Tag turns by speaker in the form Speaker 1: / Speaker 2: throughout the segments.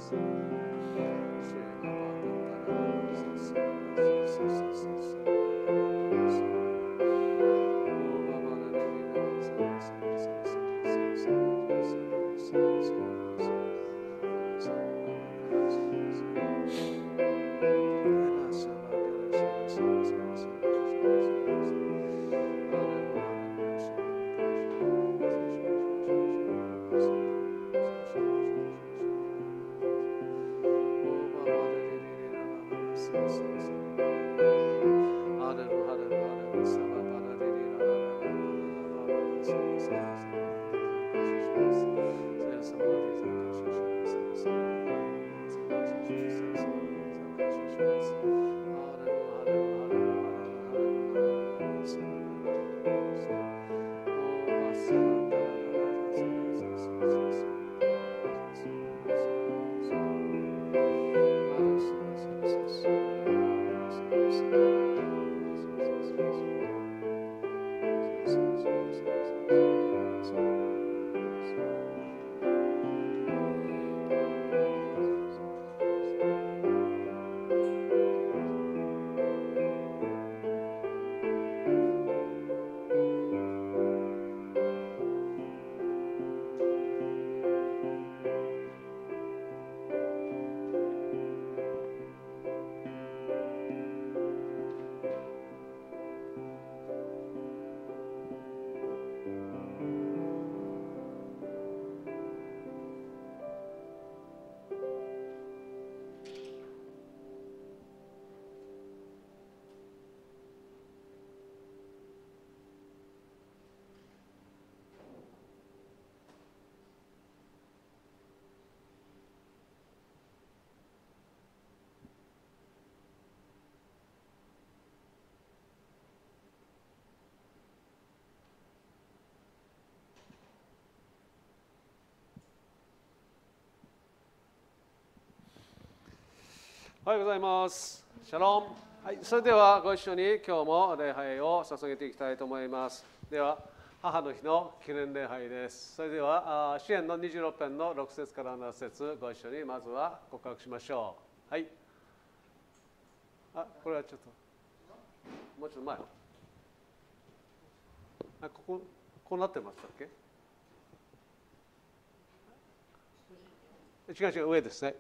Speaker 1: おはようございます。シャロン。はい、それではご一緒に今日も礼拝を捧げていきたいと思います。では、母の日の記念礼拝です。それでは、詩編の26編の6節から7節ご一緒にまずは告白しましょう。はい。これはちょっと、もうちょっと前。こうなってましたっけ？違う、上ですね。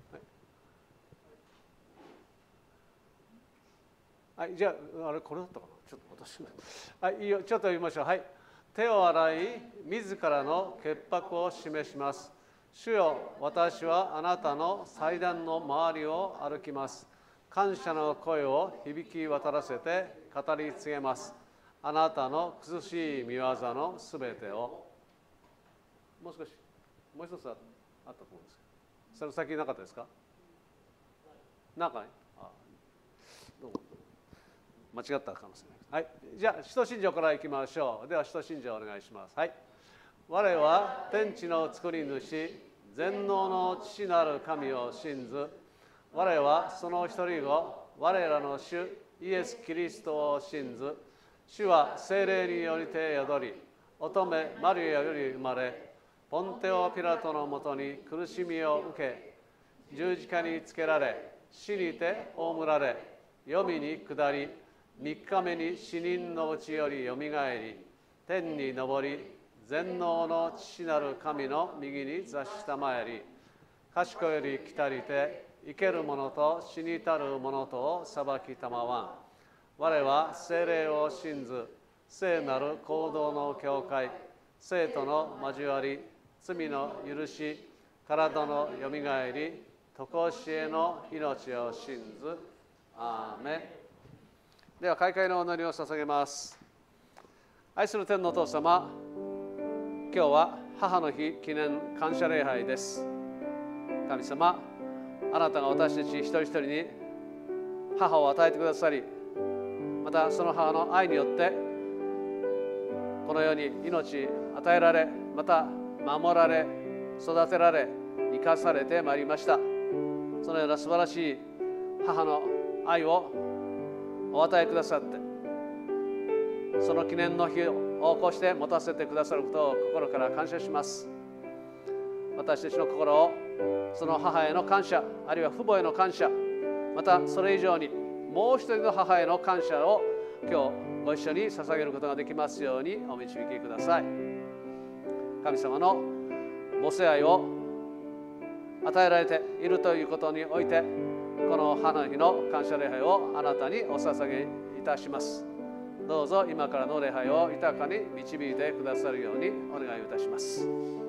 Speaker 1: はい、じゃあ、これだったかな、ちょっと私も。はい、いいよ、ちょっと読みましょう。はい。手を洗い、自らの潔白を示します。主よ、私はあなたの祭壇の周りを歩きます。感謝の声を響き渡らせて語り継げます。あなたの苦しい御業のすべてを。もう少し、もう一つあったと思うんですけど、その先なかったですか？なんかね。どうも。間違ったかもしれない。はい、じゃあ、使徒信条からいきましょう。では、使徒信条お願いします。はい。我は天地の作り主、全能の父なる神を信ず。我はその一人子、我らの主イエス・キリストを信ず。主は聖霊によりて宿り、乙女マリアより生まれ、ポンテオ・ピラトのもとに苦しみを受け、十字架につけられ、死にて葬られ、黄泉に下り、3日目に死人のうちよりよみがえり、天に昇り、全能の父なる神の右に座したまえり、賢より来たりて、生ける者と死にたる者とを裁きたまわん。我は聖霊を信ず、聖なる行動の教会、生徒の交わり、罪の許し、体のよみがえり、常しえの命を信ず。アーメン。では、開会のお祈りを捧げます。愛する天のお父様、今日は母の日記念感謝礼拝です。神様、あなたが私たち一人一人に母を与えてくださり、またその母の愛によってこの世に命与えられ、また守られ、育てられ、生かされてまいりました。そのような素晴らしい母の愛をお与えくださって、その記念の日をこうして持たせてくださることを心から感謝します。 私たちの心をその母への感謝、あるいは父母への感謝、またそれ以上にもう一人の母への感謝を今日ご一緒に捧げることができますようにお導きください。神様の母性愛を与えられているということにおいて、この母の日の感謝礼拝をあなたにお捧げいたします。どうぞ今からの礼拝を豊かに導いてくださるようにお願いいたします。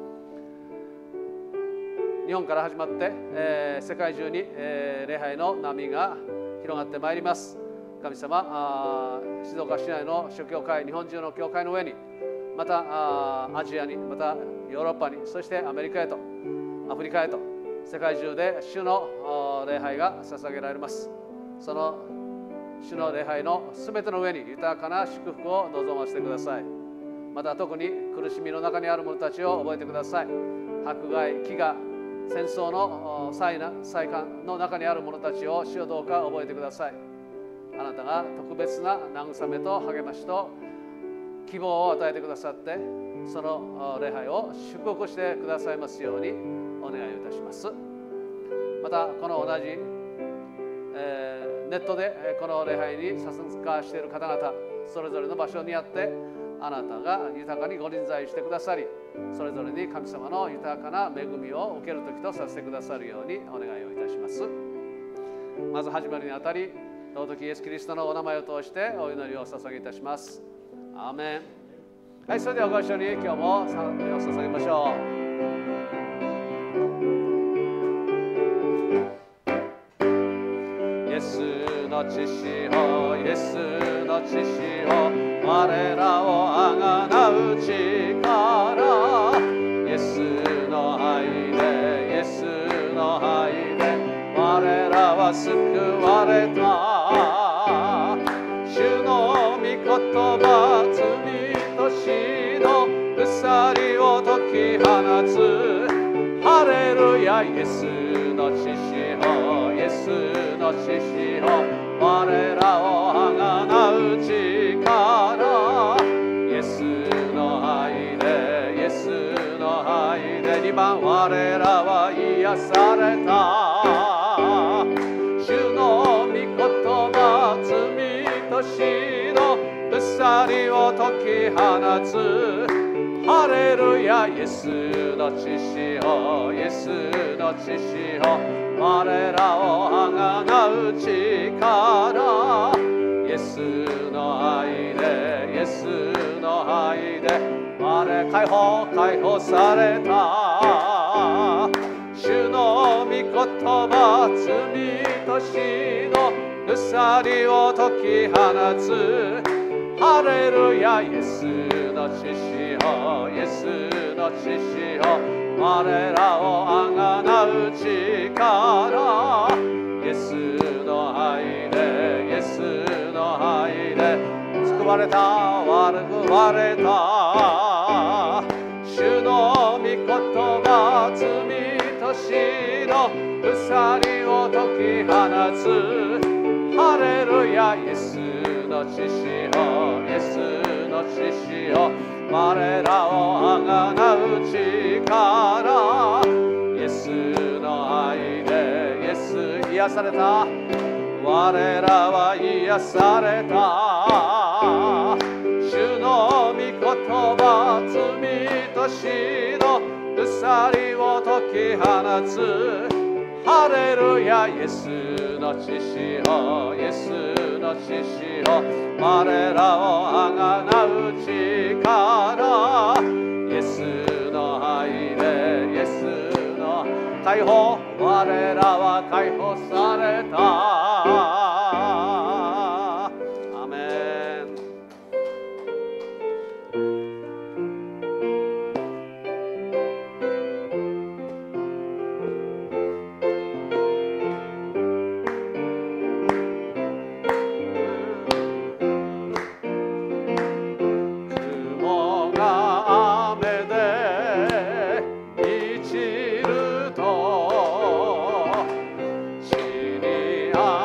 Speaker 1: 日本から始まって、世界中に、礼拝の波が広がってまいります。神様、静岡市内の諸教会、日本中の教会の上に、またアジアに、またヨーロッパに、そしてアメリカへと、アフリカへと、世界中で主の礼拝が捧げられます。その主の礼拝のすべての上に豊かな祝福を望ませてください。また特に苦しみの中にある者たちを覚えてください。迫害、飢餓、戦争の災難の中にある者たちを主よどうか覚えてください。あなたが特別な慰めと励ましと希望を与えてくださって、その礼拝を祝福してくださいますようにお願いいたします。またこの同じ、ネットでこの礼拝に参加している方々、それぞれの場所にあってあなたが豊かにご臨在してくださり、それぞれに神様の豊かな恵みを受ける時とさせてくださるようにお願いをいたします。まず始まりにあたり、尊きイエスキリストのお名前を通してお祈りを捧げいたします。アーメン。はい、それではご一緒に今日も賛美を捧げましょう。イエスの血潮、イエスの血潮、我らをあがなう力、イエスの愛で、イエスの愛で我らは救われた。主の御言葉、罪と死の鎖を解き放つ。ハレルヤ、イエスの血潮、イエスの血潮、我らをあがなう力、イエスの愛で、イエスの愛で2番、我らは癒された。主の御言葉、罪と死の鎖を解き放つ。ハレルヤ、イエスの血潮、イエスの血潮、我らをあがなう力、イエスの愛で、イエスの愛で解放された。主の御言葉、罪と死の鎖を解き放つ。ハレルヤ、イエスの血潮、イエスの血潮、我らをあがなう力、イエスの愛で、イエスの愛で救われた、救われた。主の御言葉、罪と死の鎖を解き放つ。ハレルヤ、イエスの血潮、イエスの血潮、我らをあがなう力、イエスの愛で、イエス癒された。我らは癒された。主の御言葉、罪と死の鎖を解き放つ。ハレルヤ、イエスの血潮、イエスの血潮、我らをあがなう力、イエスの愛で、イエスの解放、我らは解放された。アメン。
Speaker 2: あ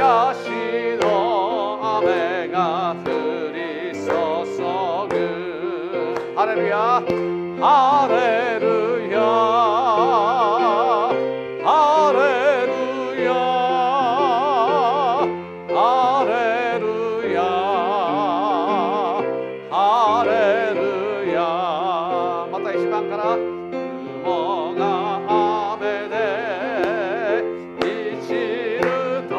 Speaker 1: 癒しの雨が降り注ぐ。ハレルヤハレルヤハレルヤハレルヤハレルヤ。また1番から雲が雨で満ちると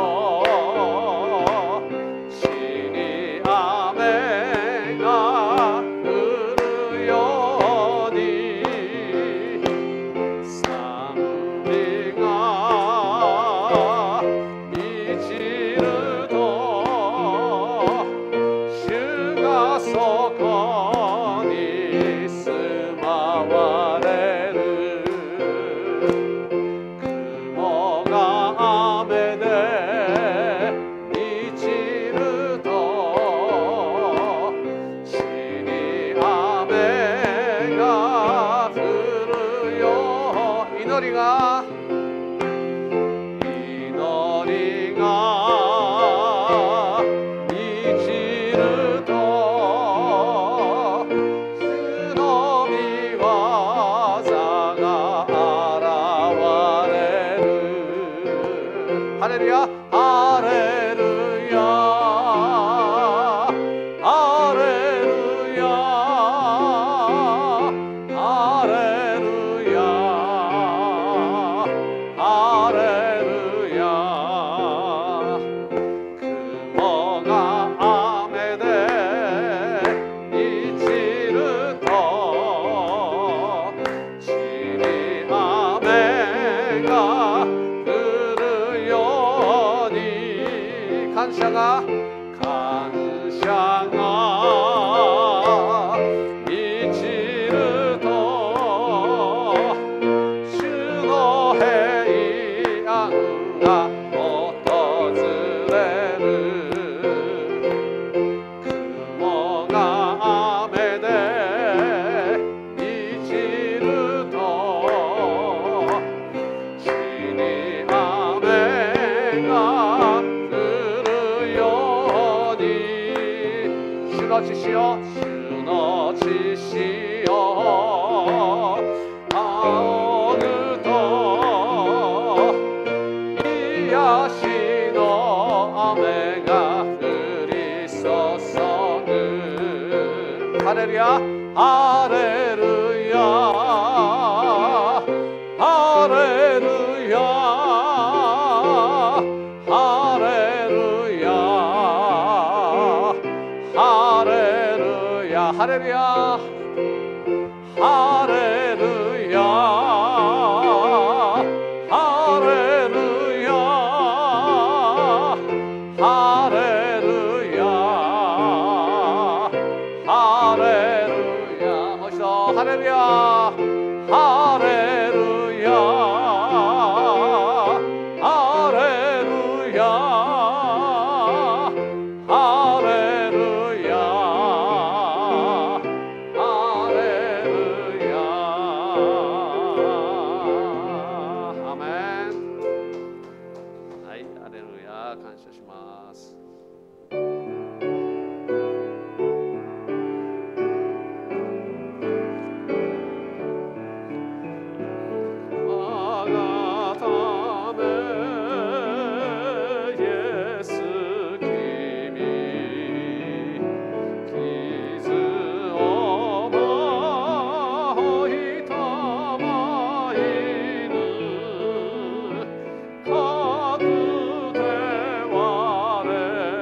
Speaker 1: 地に雨が降るように賛美が満ちると主がそこに住まわれる。雲が雨で満ちると地に雨が降るよ。祈りが満ちると主の御業が現れる。ハレルヤハレルヤハレルヤハレルヤハレルヤ。雲が雨で満ちると地に雨が降るように。感謝が満ちると主の平安が訪れる。雲が雨で満ちると地に雨が降るように。主の血潮主の血潮仰ぐと癒しの雨が降り注ぐ。ハレルヤハレルヤハレルヤハレルヤハレルヤハレルヤハレルヤハレルヤハレルヤハレルヤ。もう一度ハレルヤハレルヤハレルヤハレルヤハレルヤ。アメン。はい、ハレルヤ感謝します。我がためイエス君傷を負いたまいぬかくて我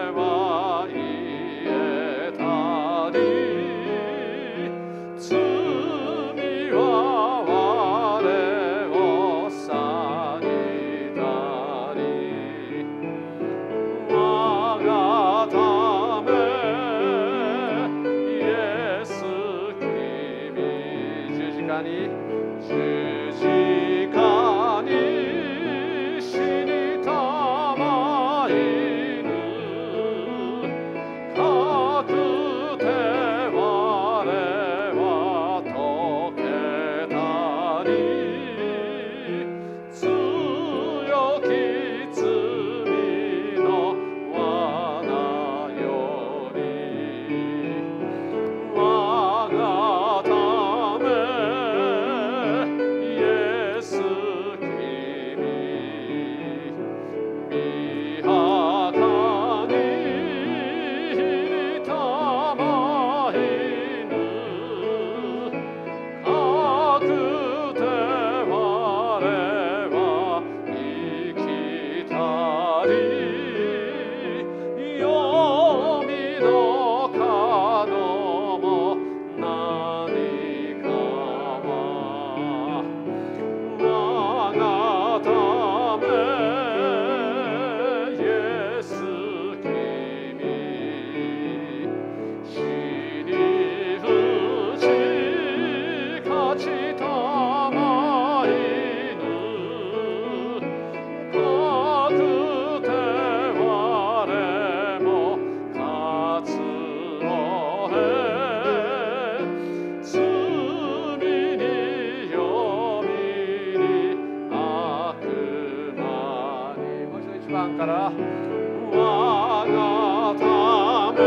Speaker 1: から我がため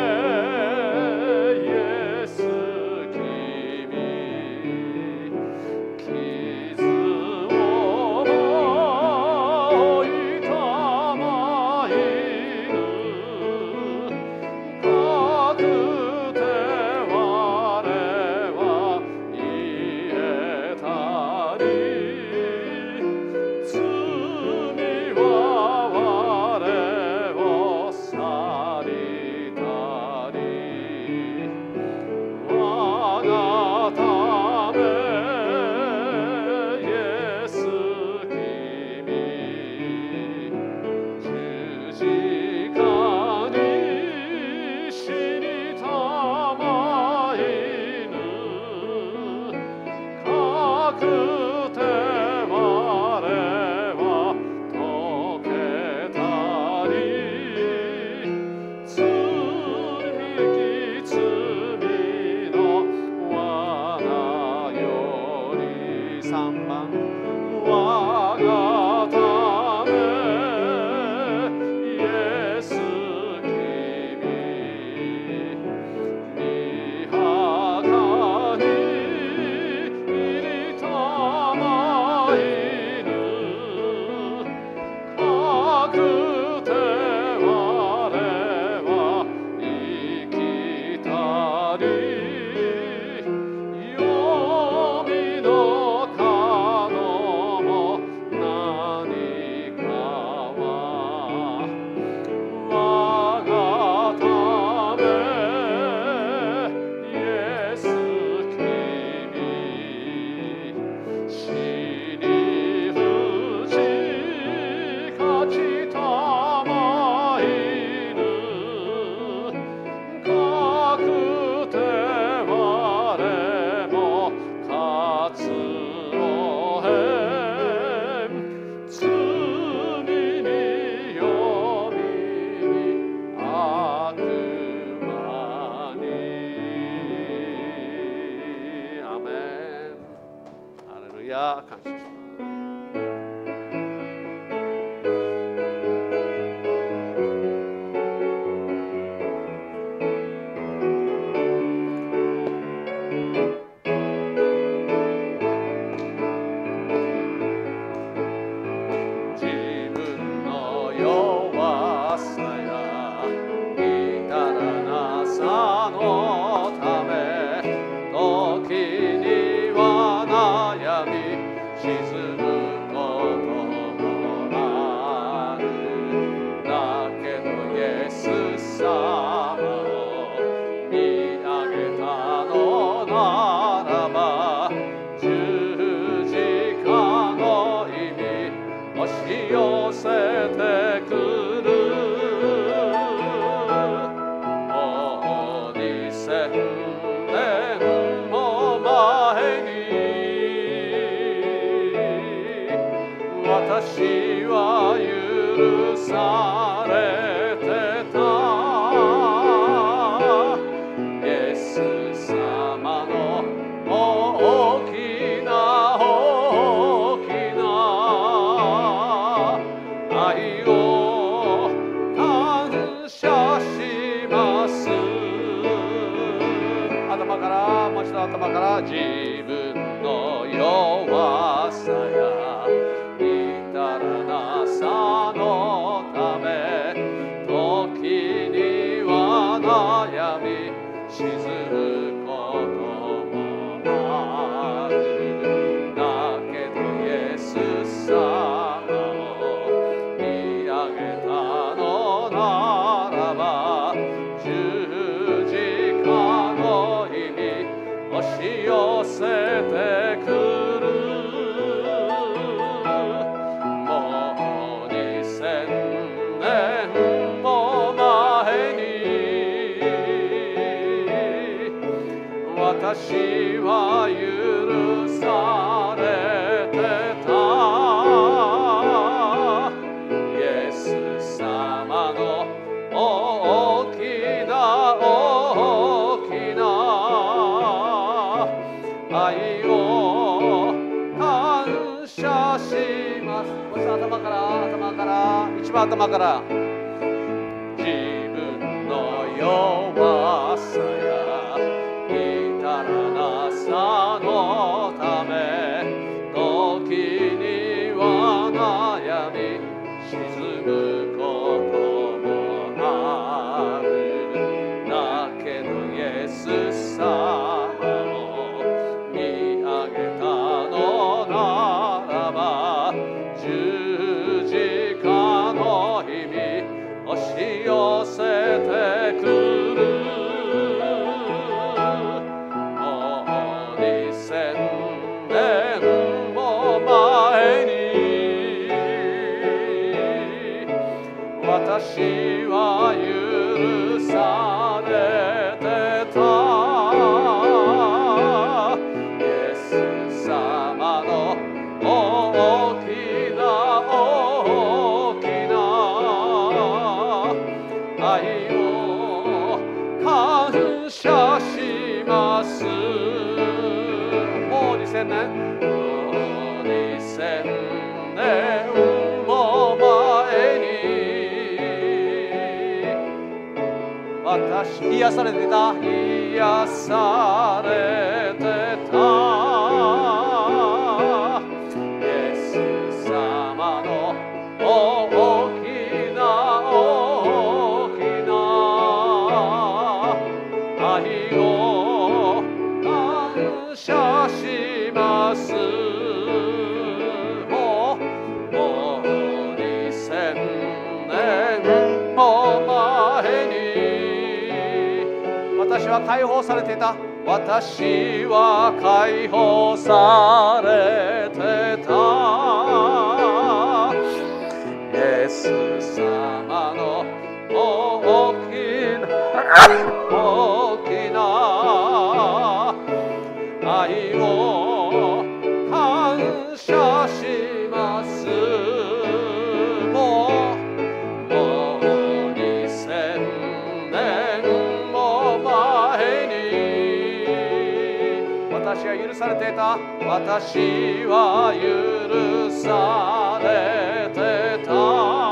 Speaker 1: イエス君傷を負いたまいぬかくて我は言えたり罪は我を去りたり我がためイエス君十字架に死にたまいぬかくて我は溶けたり罪の罠より3番我がためイエス君御墓に入りたまいぬかくて我は生きたり黄泉の角も何かは我がためイエス君死に打ち勝ちたまいぬかくて我も勝つのへ罪によみに悪魔にアーメンハレルヤ感謝します自分の弱さや至らなさのため時には悩み沈むこともあるだけどイエス様を見上げたのならば十字架の意味押し寄せてくるもう2000年も前に私は許されてたイエス様の大きな大きな愛を感謝します頭からもう一度頭から自分の弱さや至らなさのため時には悩み沈むこともあるだけどイエス様を見上げたのならば十字架の意味押し寄せてくるもう2000年も前に私は許されてたイエス様の大きな大きな愛を感謝します。もう一度頭から1番の頭から自分の弱さや至らなさのため時には悩み沈むこともあるだけどイエス様を見上げたのならば十字架の日々押し寄せてくるもう2000年も前に私は許されてたイエス様の大きな大きな愛を感謝しますもう2000年もう2000年も前に私癒されてた癒されてたイエス様の大きな大きな愛を感謝しますもう2000年も前に私は解放されていた私は解放されてたイエス様の大きな愛を感謝しますもう2000年も前に私は許されていた私は許されてた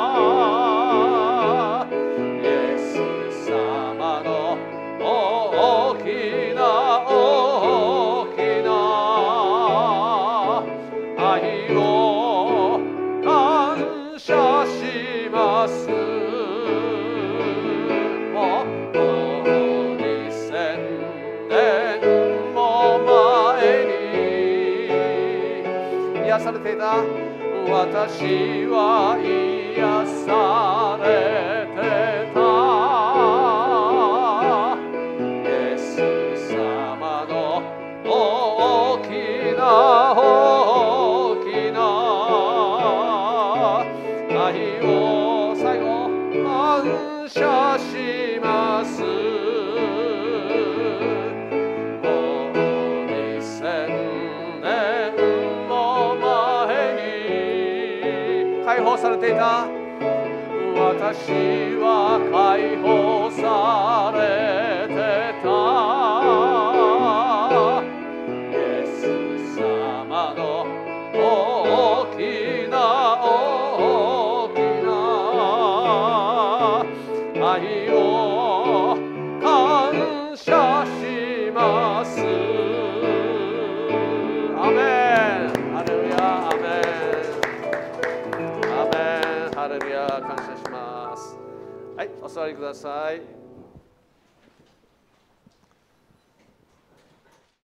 Speaker 1: イエス様の大きな大きな愛を感謝しますもう2000年も前に癒されていた私は癒されてたイエス様の大きな大きな愛を最後感謝しますもう2000年も前に解放されていた私は解放されてたイエス様の大きな大きな愛を感謝しますアメンハレルヤアメンアメンハレルヤ感謝しますはいお座りください